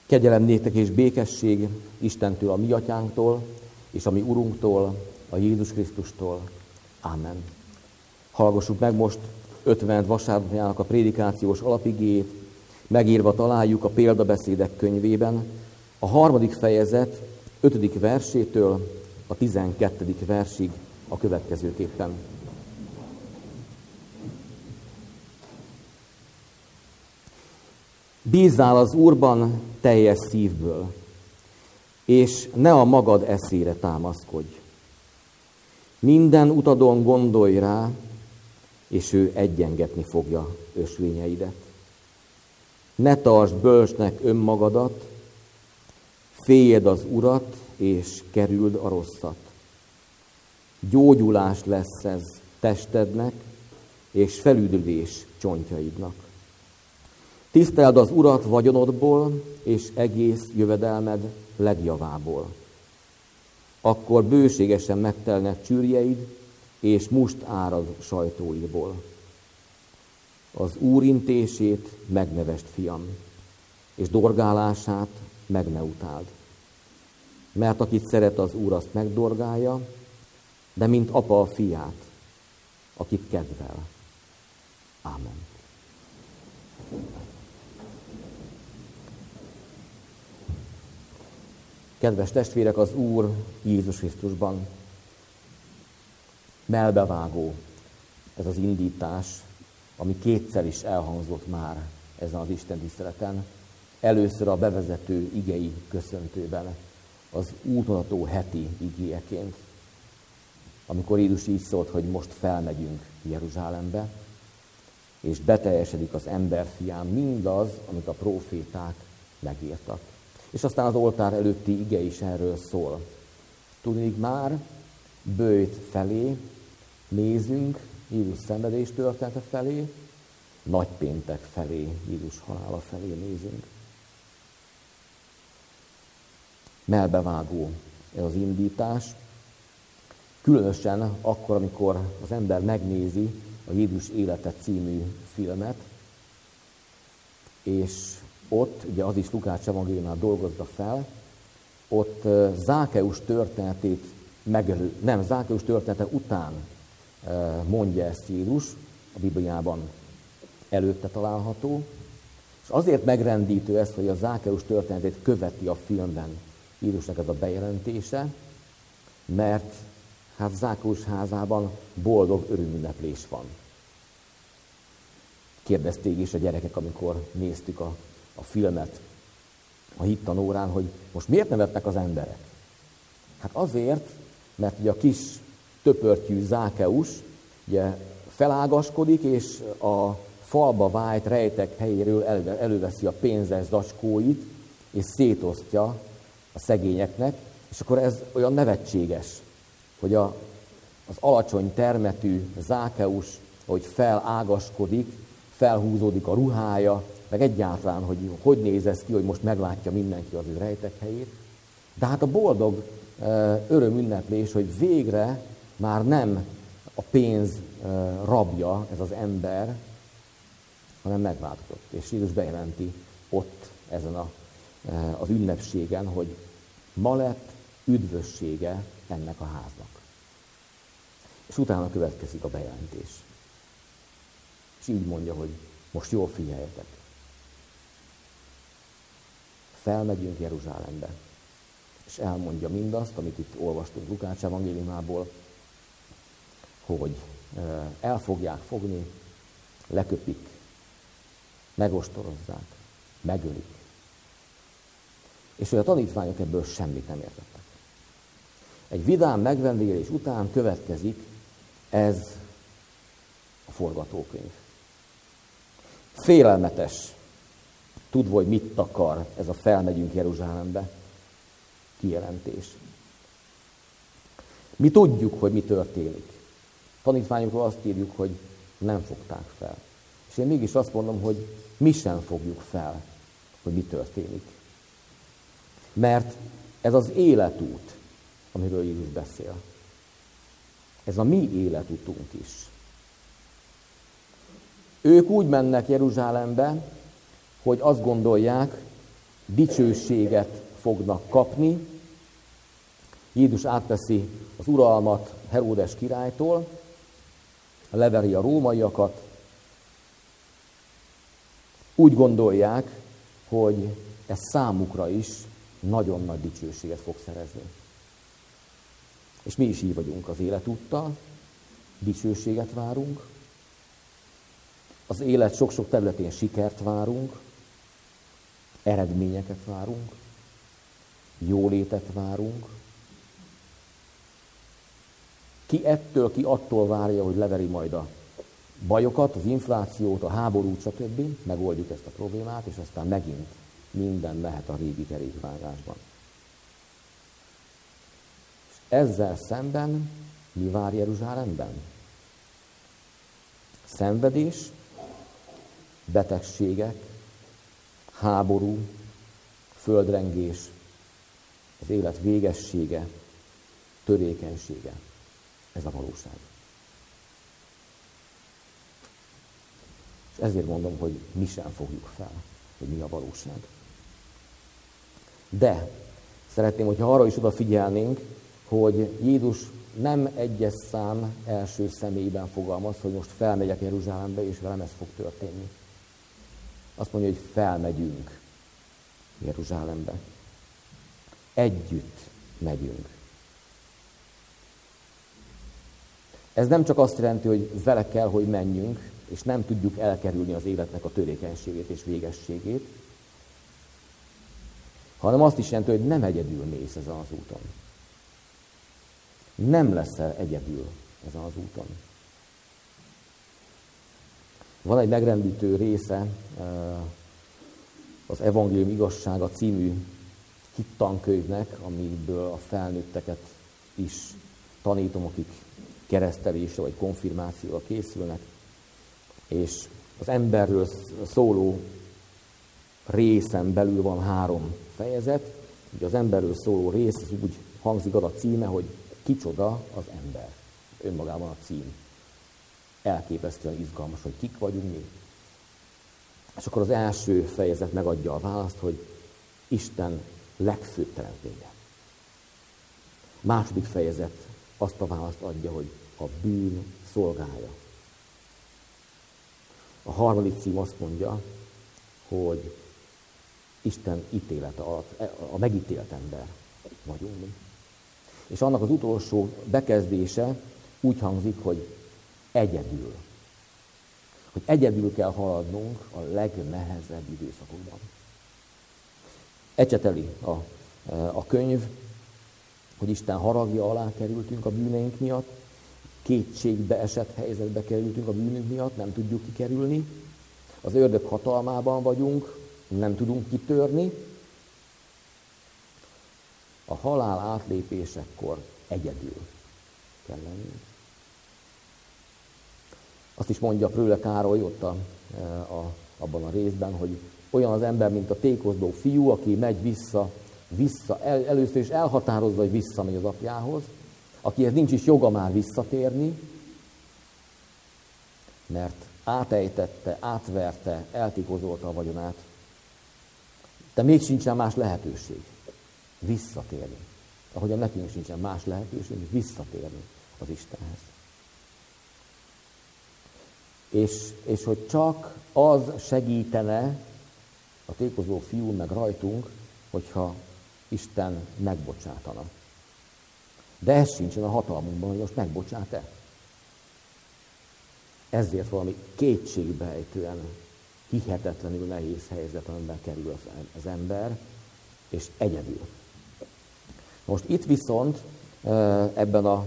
Kegyelem néktek és békesség Istentől, a mi atyánktól, és a mi Urunktól, a Jézus Krisztustól. Ámen. Hallgassuk meg most 50. vasárnapjának a prédikációs alapigéjét. Megírva találjuk a Példabeszédek könyvében, a 3. fejezet 5. versétől a 12. versig a következőképpen. Bízzál az Úrban teljes szívből, és ne a magad eszére támaszkodj. Minden utadon gondolj rá, és ő egyengetni fogja ösvényeidet. Ne tartsd bölcsnek önmagadat, féljed az Urat, és kerüld a rosszat. Gyógyulás lesz ez testednek, és felüdülés csontjaidnak. Tiszteld az Urat vagyonodból, és egész jövedelmed legjavából. Akkor bőségesen megtelnek csürjeid, és must árad sajtóidból. Az Úr intését megnevest, fiam, és dorgálását meg ne utáld. Mert akit szeret az Úr, azt megdorgálja, de mint apa a fiát, akit kedvel. Ámen. Kedves testvérek, az Úr Jézus Krisztusban melbevágó ez az indítás, ami kétszer is elhangzott már ezen az Isten tiszteleten. Először a bevezető igei köszöntőben, az útmutató heti igéjeként, amikor Jézus így szólt, hogy most felmegyünk Jeruzsálembe, és beteljesedik az emberfián mindaz, amit a próféták megírtak. És aztán az oltár előtti ige is erről szól. Tudnék már böjt felé nézünk, Jézus szenvedés története felé, nagypéntek felé, Jézus halála felé nézünk. Melbevágó ez az indítás, különösen akkor, amikor az ember megnézi a Jézus élete című filmet, és ott, ugye az is Lukács evangéliumát dolgozza fel, ott Zákeus történetét Zákeus története után mondja ezt Jézus, a Bibliában előtte található, és azért megrendítő ez, hogy a Zákeus történetét követi a filmben Jézusnak ez a bejelentése, mert hát Zákeus házában boldog örömünneplés van. Kérdezték is a gyerekek, amikor néztük a filmet a hittanórán, hogy most miért nevetnek az emberek? Hát azért, mert ugye a kis töpörtyű Zákeus ugye felágaskodik, és a falba vájt rejtek helyéről előveszi a pénzes zacskóit, és szétosztja a szegényeknek, és akkor ez olyan nevetséges, hogy az alacsony termetű Zákeus, hogy felágaskodik, felhúzódik a ruhája, meg egyáltalán, hogy néz ez ki, hogy most meglátja mindenki az ő rejtekhelyét. De hát a boldog örömünneplés, hogy végre már nem a pénz rabja ez az ember, hanem megváltozott. És Jézus bejelenti ott ezen az ünnepségen, hogy ma lett üdvössége ennek a háznak. És utána következik a bejelentés. És így mondja, hogy most jól figyeljetek. Felmegyünk Jeruzsálembe. És elmondja mindazt, amit itt olvastunk Lukács evangéliumából, hogy el fogják fogni, leköpik, megostorozzák, megölik. És hogy a tanítványok ebből semmit nem értettek. Egy vidám megvendégélés után következik ez a forgatókönyv. Félelmetes, tudva, hogy mit akar ez a felmegyünk Jeruzsálembe kijelentés. Mi tudjuk, hogy mi történik. Tanítványokról azt írjuk, hogy nem fogták fel. És én mégis azt mondom, hogy mi sem fogjuk fel, hogy mi történik. Mert ez az életút, amiről Jézus beszél. Ez a mi életutunk is. Ők úgy mennek Jeruzsálembe, hogy azt gondolják, dicsőséget fognak kapni. Jézus átveszi az uralmat Heródes királytól, leveri a rómaiakat. Úgy gondolják, hogy ez számukra is nagyon nagy dicsőséget fog szerezni. És mi is így vagyunk az életúttal, dicsőséget várunk, az élet sok-sok területén sikert várunk, eredményeket várunk, jólétet várunk. Ki ettől, ki attól várja, hogy leveri majd a bajokat, az inflációt, a háborút, stb. Megoldjuk ezt a problémát, és aztán megint minden mehet a régi kerékvágásban. És ezzel szemben mi vár Jeruzsálemben? Szenvedés, betegségek, háború, földrengés, az élet végessége, törékenysége. Ez a valóság. És ezért mondom, hogy mi sem fogjuk fel, hogy mi a valóság. De szeretném, hogyha arra is odafigyelnénk, hogy Jézus nem egyes szám első személyben fogalmaz, hogy most felmegyek Jeruzsálembe, és velem ez fog történni. Azt mondja, hogy felmegyünk Jeruzsálembe. Együtt megyünk. Ez nem csak azt jelenti, hogy vele kell, hogy menjünk, és nem tudjuk elkerülni az életnek a törékenységét és végességét, hanem azt is jelenti, hogy nem egyedül mész ezen az úton. Nem leszel egyedül ezen az úton. Van egy megrendítő része az Evangélium igazsága című hittankönyvnek, amiből a felnőtteket is tanítom, akik keresztelésre vagy konfirmációra készülnek, és az emberről szóló részen belül van 3 fejezet. Ugye az emberről szóló rész az úgy hangzik, az a címe, hogy kicsoda az ember. Önmagában a cím. Elképesztően izgalmas, hogy kik vagyunk mi. És akkor az első fejezet megadja a választ, hogy Isten legfőbb teremtménye. Második fejezet azt a választ adja, hogy a bűn szolgája. A harmadik cím azt mondja, hogy Isten ítélete alatt, a megítélt ember vagyunk mi. És annak az utolsó bekezdése úgy hangzik, hogy egyedül. Hogy egyedül kell haladnunk a legnehezebb időszakokban. Ecseteli a könyv, hogy Isten haragja alá kerültünk a bűneink miatt, kétségbe esett helyzetbe kerültünk a bűnünk miatt, nem tudjuk kikerülni, az ördög hatalmában vagyunk, nem tudunk kitörni, a halál átlépésekor egyedül kell lennünk. Azt is mondja Pröhle Károly ott abban a részben, hogy olyan az ember, mint a tékozló fiú, aki megy vissza először is elhatározza, hogy visszamegy az apjához, akihez nincs is joga már visszatérni, mert átejtette, átverte, eltikozolta a vagyonát, de még sincsen más lehetőség visszatérni. Ahogyan nekünk sincsen más lehetőség, visszatérni az Istenhez. És hogy csak az segítene a tékozó fiú meg rajtunk, hogyha Isten megbocsátana. De ez sincsen a hatalmunkban, hogy most megbocsát-e. Ezért valami kétségbeejtően, hihetetlenül nehéz helyzet, amiben kerül az ember, és egyedül. Most itt viszont ebben a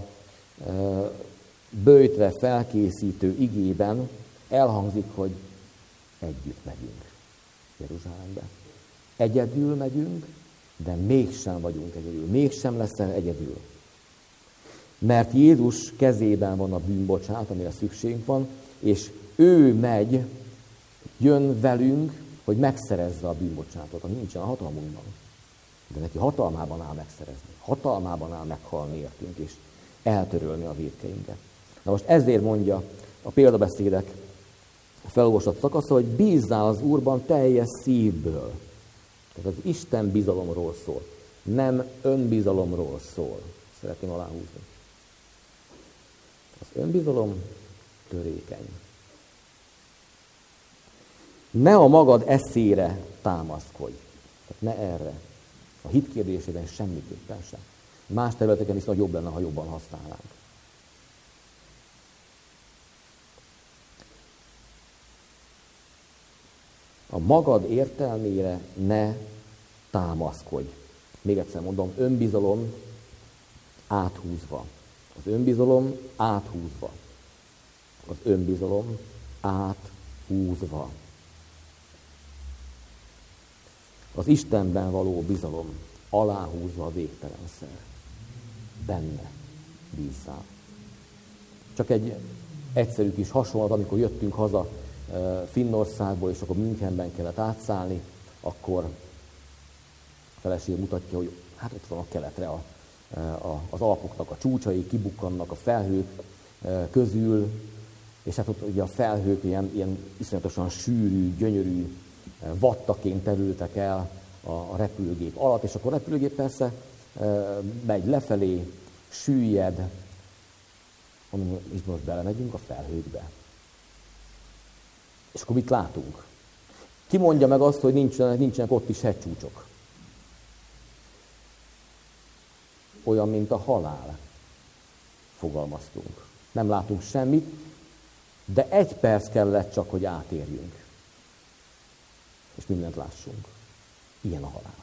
böjtre felkészítő igében elhangzik, hogy együtt megyünk Jeruzsálembe. Egyedül megyünk, de mégsem vagyunk egyedül. Mégsem leszel egyedül. Mert Jézus kezében van a bűnbocsánat, amire szükségünk van, és ő megy, jön velünk, hogy megszerezze a bűnbocsánatot, ami nincsen a hatalmunkban. De neki hatalmában áll megszerezni. Hatalmában áll meghalni értünk, és eltörölni a vétkeinket. Na most ezért mondja a példabeszédek felolvasott szakasza, hogy bízzál az Úrban teljes szívből. Tehát az Isten bizalomról szól. Nem önbizalomról szól. Szeretném aláhúzni. Az önbizalom törékeny. Ne a magad eszére támaszkodj. Tehát ne erre. A hit kérdésében semmiképpen sem. Más területeken viszont jobb lenne, ha jobban használnánk. A magad értelmére ne támaszkodj. Még egyszer mondom, önbizalom áthúzva. Az önbizalom áthúzva. Az önbizalom áthúzva. Az Istenben való bizalom aláhúzva a végtelenszer. Benne bízzál. Csak egy egyszerű kis hasonlat, amikor jöttünk haza Finnországból, és akkor Münchenben kellett átszállni, akkor a feleség mutatja, hogy hát ott van a keletre az Alpoknak a csúcsai, kibukkannak a felhők közül, és hát ott ugye a felhők ilyen iszonyatosan sűrű, gyönyörű vattaként terültek el a repülőgép alatt, és akkor a repülőgép persze megy lefelé, süllyed, és most belemegyünk a felhőkbe. És akkor mit látunk? Ki mondja meg azt, hogy nincsenek ott is hegycsúcsok? Olyan, mint a halál, fogalmaztunk. Nem látunk semmit, de 1 perc kellett csak, hogy átérjünk. És mindent lássunk. Ilyen a halál.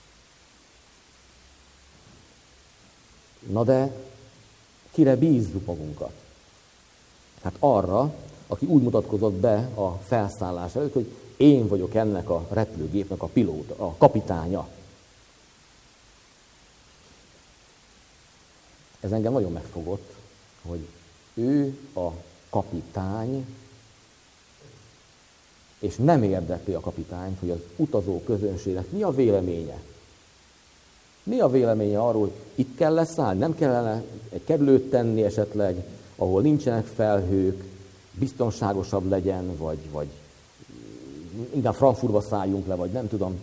Na de kire bízzuk magunkat? Hát arra, aki úgy mutatkozott be a felszállás előtt, hogy én vagyok ennek a repülőgépnek a pilóta, a kapitánya. Ez engem nagyon megfogott, hogy ő a kapitány, és nem érdekli a kapitányt, hogy az utazó közönségnek mi a véleménye. Mi a véleménye arról, hogy itt kell leszállni, nem kellene egy kerülőt tenni esetleg, ahol nincsenek felhők, biztonságosabb legyen, vagy inkább Frankfurtba szálljunk le, vagy nem tudom.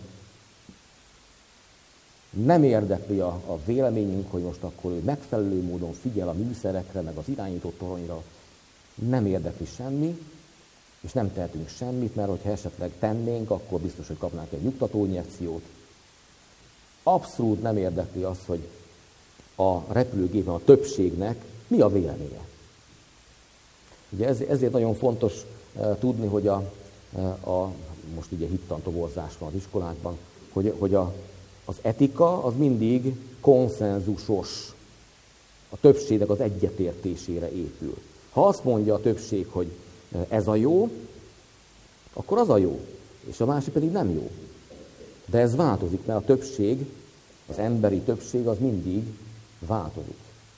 Nem érdekli a véleményünk, hogy most akkor ő megfelelő módon figyel a műszerekre, meg az irányító toronyra. Nem érdekli semmi, és nem tehetünk semmit, mert hogyha esetleg tennénk, akkor biztos, hogy kapnánk egy nyugtató injekciót. Abszolút nem érdekli az, hogy a repülőgépen a többségnek mi a véleménye. Ugye ezért nagyon fontos tudni, hogy most ugye hittantoborzás van az iskolákban, hogy az etika az mindig konszenzusos, a többségnek az egyetértésére épül. Ha azt mondja a többség, hogy ez a jó, akkor az a jó, és a másik pedig nem jó. De ez változik, mert a többség, az emberi többség az mindig változik.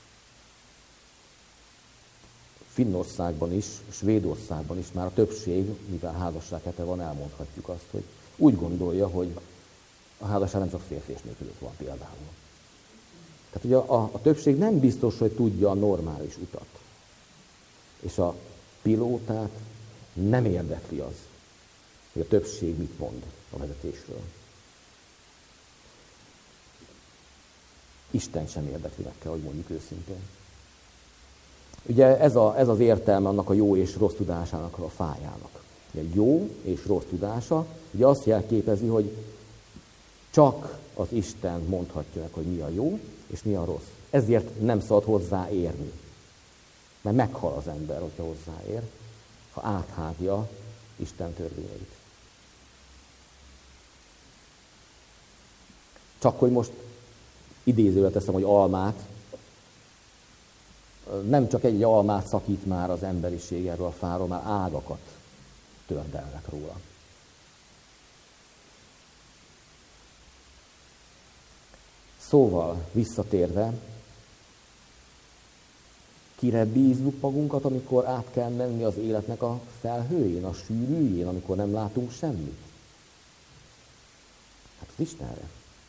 Finnországban is, Svédországban is már a többség, mivel házassághete van, elmondhatjuk azt, hogy úgy gondolja, hogy a házasság nem csak férfi és nő között van például. Tehát ugye a többség nem biztos, hogy tudja a normális utat. És a pilótát nem érdekli az, hogy a többség mit mond a vezetésről. Isten sem érdekli, meg kell, hogy mondjuk őszintén. Ugye ez az értelme annak a jó és rossz tudásának, a fájának. Ugye jó és rossz tudása ugye azt jelképezi, hogy csak az Isten mondhatja meg, hogy mi a jó és mi a rossz. Ezért nem szabad hozzáérni. Mert meghal az ember, hogyha hozzáér, ha áthágja Isten törvényeit. Csak hogy most idézőre teszem, hogy almát, nem csak egy almát szakít már az emberiség erről a fáról, már ágakat tördelnek róla. Szóval, visszatérve, kire bízzuk magunkat, amikor át kell menni az életnek a felhőjén, a sűrűjén, amikor nem látunk semmit? Hát az Istenre.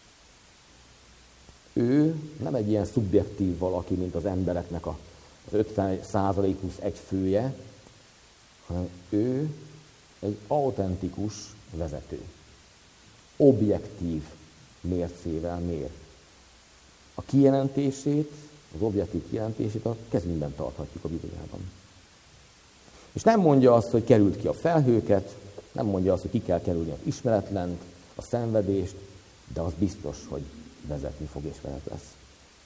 Ő nem egy ilyen szubjektív valaki, mint az embereknek az 50% plusz egy fője, hanem ő egy autentikus vezető. objektív mércével mér. A kijelentését, az objektív kijelentését a kezünkben tarthatjuk a Bibliában. És nem mondja azt, hogy került ki a felhőket, nem mondja azt, hogy ki kell kerülni az ismeretlent, a szenvedést, de az biztos, hogy vezetni fog és vezet lesz.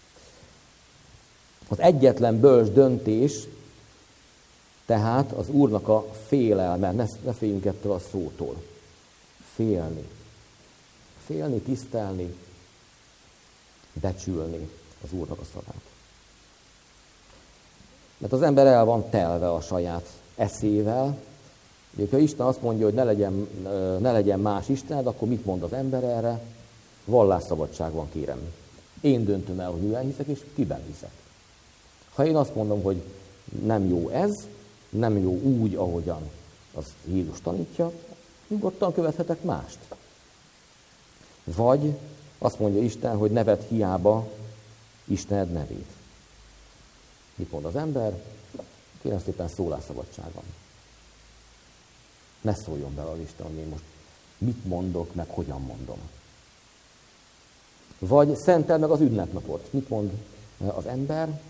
Az egyetlen bölcs döntés, tehát az Úrnak a félelme, ne féljünk ettől a szótól. Félni. Félni, tisztelni, becsülni az Úrnak a szavát. Mert az ember el van telve a saját eszével. Ha Isten azt mondja, hogy ne legyen más Istened, akkor mit mond az ember erre? Vallásszabadság van, kérem. Én döntöm el, hogy miben hiszek, és kiben hiszek. Ha én azt mondom, hogy nem jó ez, nem jó úgy, ahogyan az Jézus tanítja, nyugodtan követhetek mást. Vagy azt mondja Isten, hogy ne vedd hiába Istened nevét. Mit mond az ember? Kérem szépen, szólásszabadság van. Ne szóljon bele az Isten, hogy én most mit mondok, meg hogyan mondom. Vagy szenteld meg az ünnepnapot. Mit mond az ember?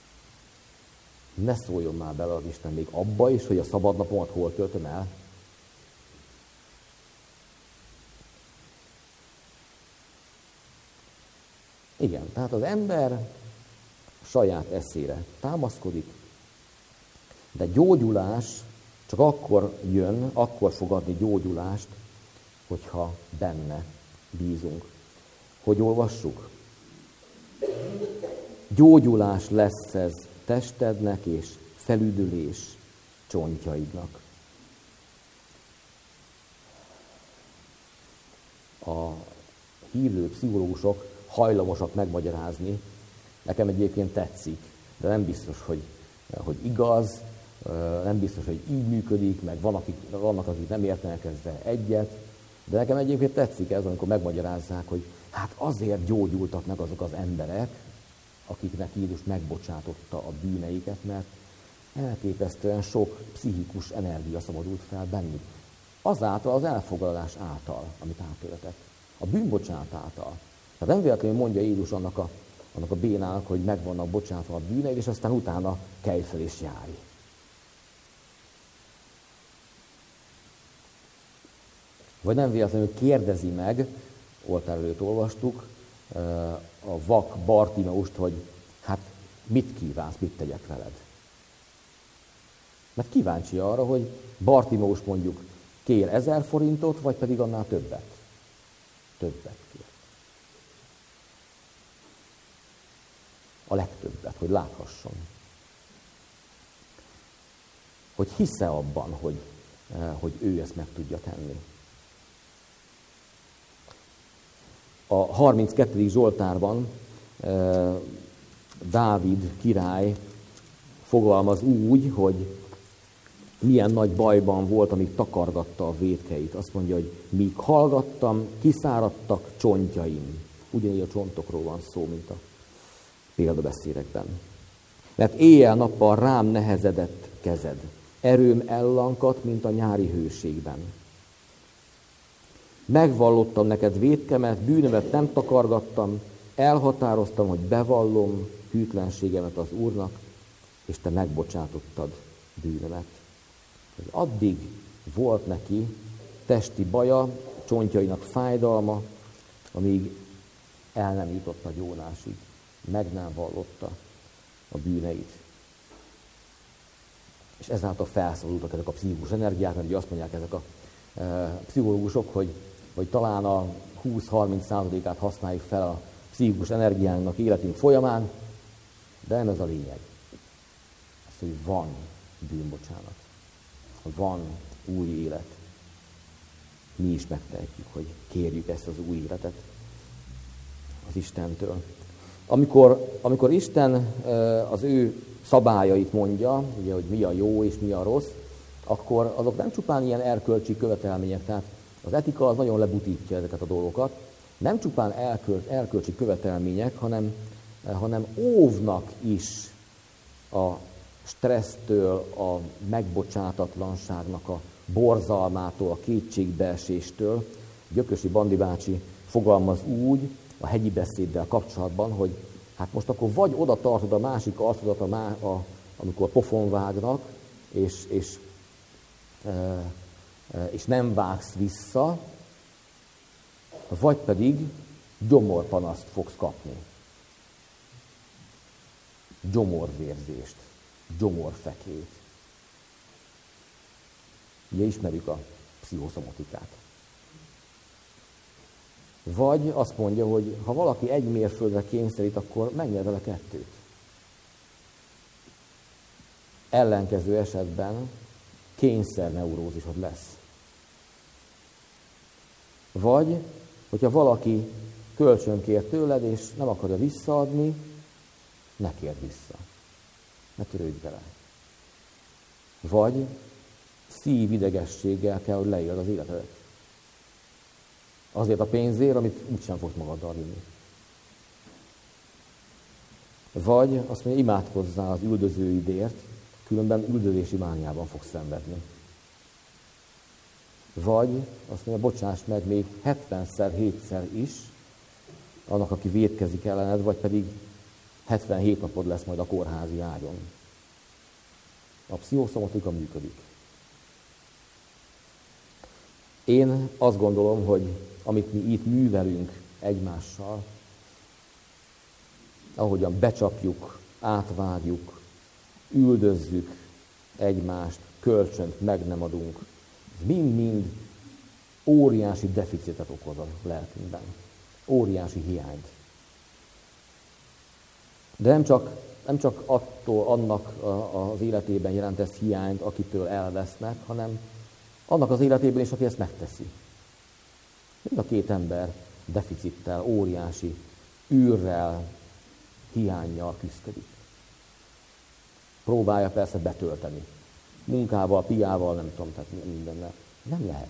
Ne szóljon már bele az Isten még abba is, hogy a szabadnapomat hol töltöm el. Igen, tehát az ember saját eszére támaszkodik, de gyógyulás csak akkor jön, akkor fog adni gyógyulást, hogyha benne bízunk. Hogy olvassuk? Gyógyulás lesz ez testednek és felüdülés csontjaidnak. A hívő pszichológusok hajlamosak megmagyarázni, nekem egyébként tetszik, de nem biztos, hogy igaz, nem biztos, hogy így működik, meg vannak, akik nem értenek ezzel egyet, de nekem egyébként tetszik ez, amikor megmagyarázzák, hogy hát azért gyógyultak meg azok az emberek, akiknek Jézus megbocsátotta a bűneiket, mert elképesztően sok pszichikus energia szabadult fel bennük. Azáltal, az elfogadás által, amit átéltek. A bűnbocsánat által. Tehát nem véletlenül mondja Jézus annak a bénának, hogy meg vannak bocsátva a bűneid, és aztán utána kelj fel és járj. Vagy nem véletlenül kérdezi meg, oltár előtt olvastuk, a vak Bartimeust, hogy hát mit kívánsz, mit tegyek veled. Mert kíváncsi arra, hogy Bartimeus mondjuk kér 1000 forintot, vagy pedig annál többet. Többet kér. A legtöbbet, hogy láthasson. Hogy hisze abban, hogy ő ezt meg tudja tenni. A 32. Zsoltárban Dávid király fogalmaz úgy, hogy milyen nagy bajban volt, amíg takargatta a vétkeit. Azt mondja, hogy míg hallgattam, kiszáradtak csontjaim. Ugyanígy a csontokról van szó, mint a példabeszédekben. Mert éjjel-nappal rám nehezedett kezed. Erőm ellankadt, mint a nyári hőségben. Megvallottam neked vétkemet, bűnömet nem takargattam, elhatároztam, hogy bevallom hűtlenségemet az Úrnak, és te megbocsátottad bűnömet. Addig volt neki testi baja, csontjainak fájdalma, amíg el nem jutott a gyónásig, meg nem vallotta a bűneit. És ezáltal felszabadultak ezek a pszichikus energiák, mert ugye azt mondják ezek a pszichológusok, hogy talán a 20-30%-át használjuk fel a pszichikus energiának életünk folyamán, de nem ez a lényeg. Az, hogy van bűnbocsánat, van új élet. Mi is megtehetjük, hogy kérjük ezt az új életet az Istentől. Amikor Isten az ő szabályait mondja, ugye, hogy mi a jó és mi a rossz, akkor azok nem csupán ilyen erkölcsi követelmények, tehát az etika az nagyon lebutítja ezeket a dolgokat. Nem csupán erkölcsi követelmények, hanem óvnak is a stressztől, a megbocsátatlanságnak a borzalmától, a kétségbeeséstől, Gyökösi Bandi bácsi fogalmaz úgy a hegyi beszéddel kapcsolatban, hogy hát most akkor vagy oda tartod a másik arcodat, amikor pofon vágnak, és nem vágsz vissza, vagy pedig gyomorpanaszt fogsz kapni. Gyomorvérzést, gyomorfekét. Ugye ismerjük a pszichoszomatikát. Vagy azt mondja, hogy ha valaki egy mérföldre kényszerít, akkor megnyer vele 2. Ellenkező esetben kényszerneurózisod lesz. Vagy, hogyha valaki kölcsönkér tőled, és nem akarja visszaadni, ne kérd vissza. Ne törődj vele. Vagy szívidegességgel kell, hogy leéld az életedet. Azért a pénzért, amit úgysem fogsz magaddal vinni. Vagy azt mondja, imádkozzál az üldözőidért, különben üldözési mániában fogsz szenvedni. Vagy azt mondja, bocsáss meg még 70-szer, 7-szer is annak, aki vétkezik ellened, vagy pedig 77 napod lesz majd a kórházi ágyon. A pszichoszomatika működik. Én azt gondolom, hogy amit mi itt művelünk egymással, ahogyan becsapjuk, átvágjuk, üldözzük egymást, kölcsönt meg nem adunk, mind-mind óriási deficitet okoz a lelkünkben. Óriási hiányt. De nem csak annak az életében jelent ez hiányt, akitől elvesznek, hanem annak az életében is, aki ezt megteszi. Mind a 2 ember deficittel, óriási űrrel, hiánnyal küszködik. Próbálja persze betölteni. Munkával, piával, nem tudom, tehát mindennel. Nem lehet.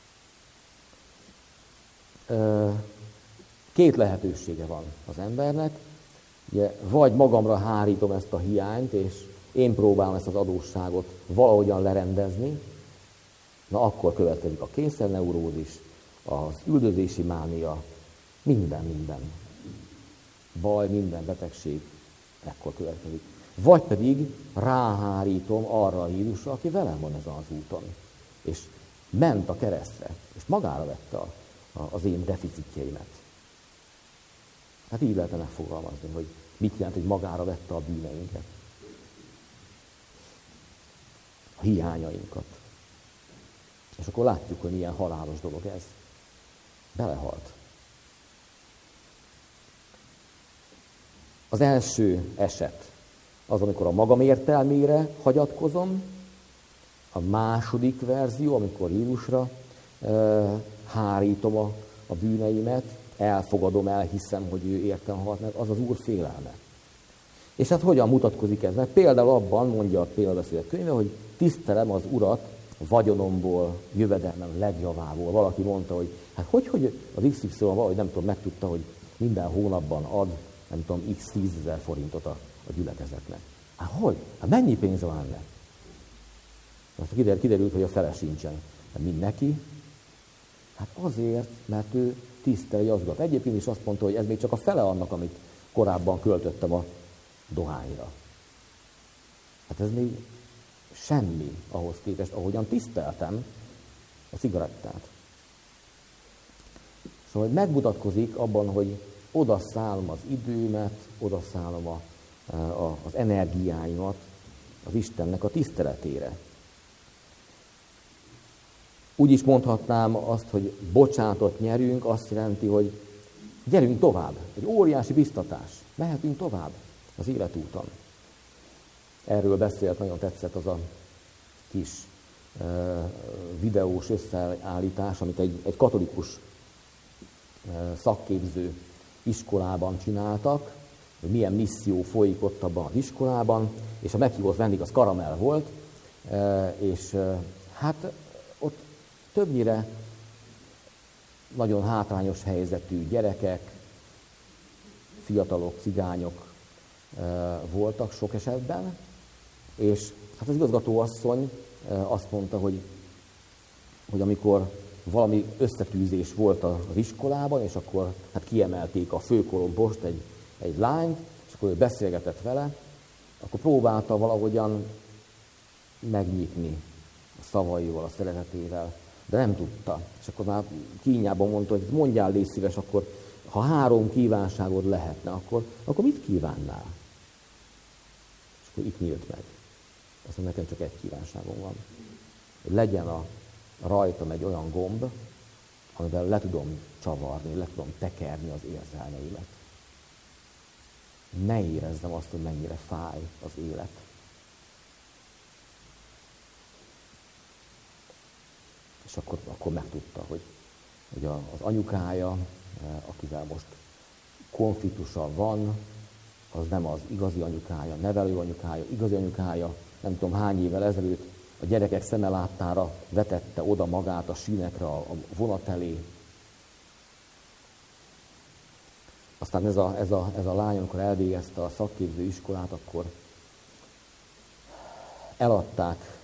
2 lehetősége van az embernek. Ugye, vagy magamra hárítom ezt a hiányt, és én próbálom ezt az adósságot valahogyan lerendezni, na akkor következik a kényszerneurózis, az üldözési mánia, minden baj, minden betegség ekkor következik. Vagy pedig ráhárítom arra a Jézusra, aki velem van ezen az úton, és ment a keresztre, és magára vette az én deficitjeimet. Hát így lehetne megfogalmazni, hogy mit jelent, hogy magára vette a bűneinket, a hiányainkat. És akkor látjuk, hogy milyen halálos dolog ez. Belehalt. Az első eset az, amikor a magam értelmére hagyatkozom, a második verzió, amikor Jézusra hárítom a bűneimet, elfogadom, elhiszem, hogy ő értem halt meg, az az Úr félelme. És hát hogyan mutatkozik ez? Mert például abban mondja a példabeszédet könyve, hogy tisztelem az Urat vagyonomból, jövedelmem legjavából. Valaki mondta, hogy hát hogy az XY valahogy nem tudom, megtudta, hogy minden hónapban ad, nem tudom, x 10 000 forintot a gyülekezetnek. Hát hogy? Hát mennyi pénze van ennek? Most kiderült, hogy a fele sincsen. Hát mind neki? Hát azért, mert ő tiszteli azokat. Egyébként is azt mondta, hogy ez még csak a fele annak, amit korábban költöttem a dohányra. Hát ez még semmi ahhoz képest, ahogyan tiszteltem a cigarettát. Szóval megmutatkozik abban, hogy odaszállom az időmet, odaszállom az energiáimat az Istennek a tiszteletére. Úgy is mondhatnám azt, hogy bocsánatot nyerünk, azt jelenti, hogy gyerünk tovább. Egy óriási biztatás. Mehetünk tovább az életúton. Erről beszélt, nagyon tetszett az a kis videós összeállítás, amit egy katolikus szakképző iskolában csináltak, hogy milyen misszió folyik ott abban az iskolában, és a meghívott vendég az Karamell volt, és hát ott többnyire nagyon hátrányos helyzetű gyerekek, fiatalok, cigányok voltak sok esetben, és hát az igazgatóasszony azt mondta, hogy amikor valami összetűzés volt az iskolában, és akkor hát kiemelték a főkolombost, egy lányt, és akkor ő beszélgetett vele, akkor próbálta valahogyan megnyitni a szavaival, a szeretetével, de nem tudta. És akkor már kínjában mondta, hogy mondjál, légy szíves, akkor ha 3 kívánságod lehetne, akkor mit kívánnál? És akkor itt nyílt meg. Azt mondja, nekem csak egy kívánságom van. Hogy legyen rajtam egy olyan gomb, amivel le tudom csavarni, le tudom tekerni az érzelmeimet. Ne érezzem azt, hogy mennyire fáj az élet. És akkor megtudta, hogy az anyukája, akivel most konfliktusa van, az nem az igazi anyukája, nevelő anyukája, igazi anyukája, nem tudom hány évvel ezelőtt a gyerekek szeme láttára vetette oda magát a sínekre, a vonat elé. Aztán ez a lány, amikor elvégezte a szakképző iskolát, akkor eladták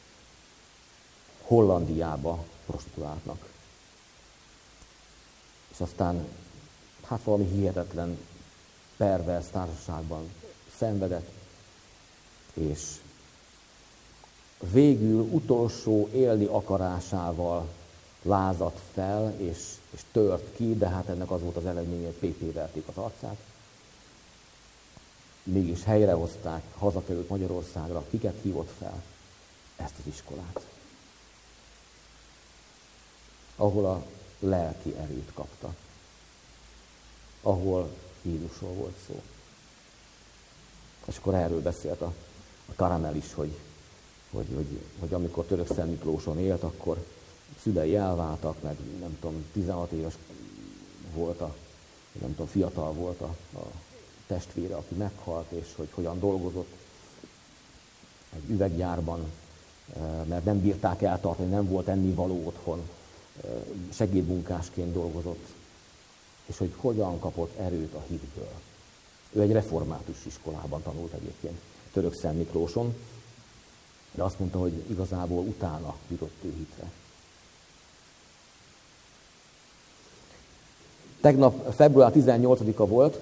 Hollandiába prostituáltnak. És aztán hát valami hihetetlen perverz társaságban szenvedett, és végül utolsó élni akarásával lázadt fel, és tört ki, de hát ennek az volt az eredménye, hogy PP-verték az arcát. Mégis helyrehozták, hazakerült Magyarországra, kiket hívott fel? Ezt az iskolát. Ahol a lelki erőt kapta. Ahol Jézusról volt szó. És akkor erről beszélt a Karamell is, hogy amikor Törökszent Miklóson élt, akkor szülei elváltak, meg nem tudom, 16 éves volt nem tudom, fiatal volt a testvére, aki meghalt, és hogy hogyan dolgozott egy üveggyárban, mert nem bírták eltartani, nem volt ennivaló otthon, segédmunkásként dolgozott, és hogy hogyan kapott erőt a hitből. Ő egy református iskolában tanult egyébként, Törökszent Miklóson, de azt mondta, hogy igazából utána jutott ő hitre. Tegnap február 18-a volt,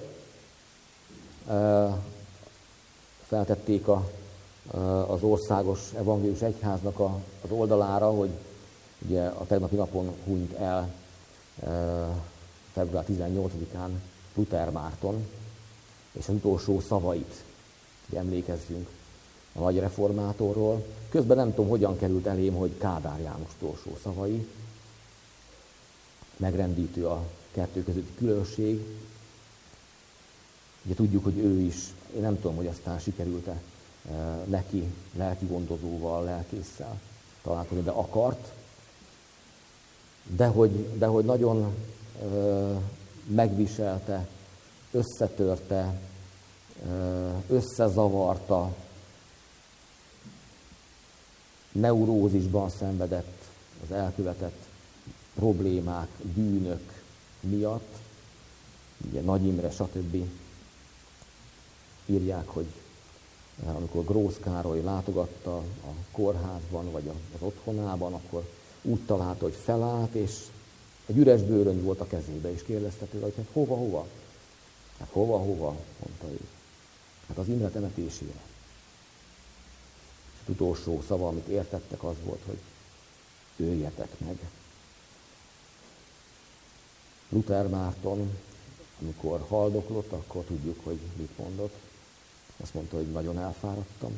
feltették az Országos Evangélius Egyháznak az oldalára, hogy ugye a tegnapi napon hunyt el február 18-án Luther Márton, és az utolsó szavait emlékezzünk a nagy reformátorról. Közben nem tudom, hogyan került elém, hogy Kádár János utolsó szavai. Megrendítő a kettő közötti különbség. Ugye tudjuk, hogy ő is, én nem tudom, hogy aztán sikerült-e neki lelki gondozóval, lelkésszel találkozni, de akart. De hogy nagyon megviselte, összetörte, összezavarta, neurózisban szenvedett az elkövetett problémák, bűnök miatt, ugye Nagy Imre, stb. Írják, hogy amikor Grósz Károly látogatta a kórházban, vagy az otthonában, akkor úgy találta, hogy felállt, és egy üres bőrönd volt a kezébe, és kérdezte tőle, hogy hát hova? Hát hova, mondta ő. Hát az Imre temetésére. És az utolsó szava, amit értettek, az volt, hogy öljetek meg. Luther Márton, amikor haldoklott, akkor tudjuk, hogy mit mondott. Azt mondta, hogy nagyon elfáradtam.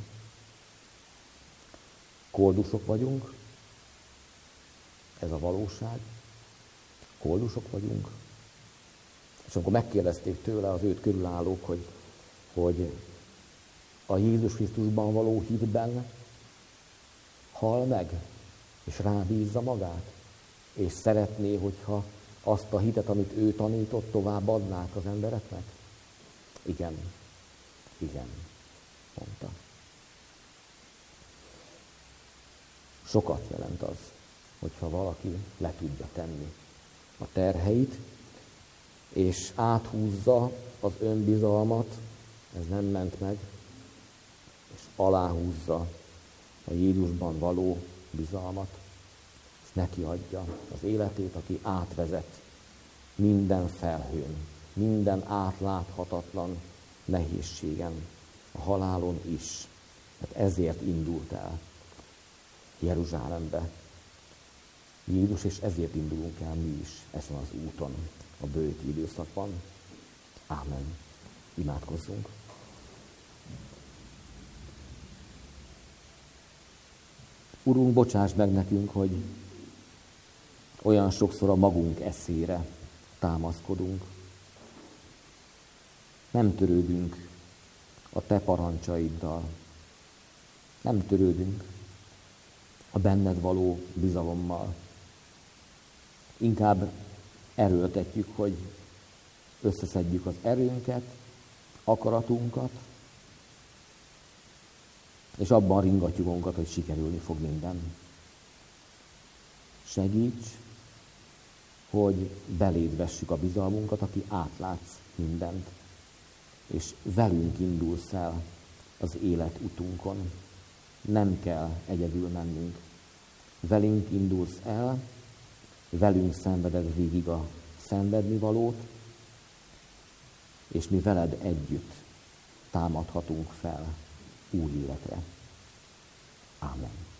Koldusok vagyunk. Ez a valóság. Koldusok vagyunk. És amikor megkérdezték tőle az őt körülállók, hogy a Jézus Krisztusban való hitben hal meg, és rábízza magát, és szeretné, hogyha azt a hitet, amit ő tanított, továbbadnák az embereknek? Igen, mondta. Sokat jelent az, hogyha valaki le tudja tenni a terheit, és áthúzza az önbizalmat, ez nem ment meg, és aláhúzza a Jézusban való bizalmat, és neki adja az életét, aki átvezet minden felhőn, minden átláthatatlan nehézségen, a halálon is. Hát ezért indult el Jeruzsálembe Jézus, és ezért indulunk el mi is ezen az úton, a bőti időszakban. Ámen. Imádkozzunk. Urunk, bocsáss meg nekünk, hogy olyan sokszor a magunk eszére támaszkodunk. Nem törődünk a te parancsaiddal. Nem törődünk a benned való bizalommal. Inkább erőltetjük, hogy összeszedjük az erőnket, akaratunkat, és abban ringatjuk magunkat, hogy sikerülni fog minden. Segíts, hogy beléd vessük a bizalmunkat, aki átlátsz mindent, és velünk indulsz el az élet utunkon. Nem kell egyedül mennünk. Velünk indulsz el, velünk szenveded végig a szenvednivalót, és mi veled együtt támadhatunk fel új életre. Ámen.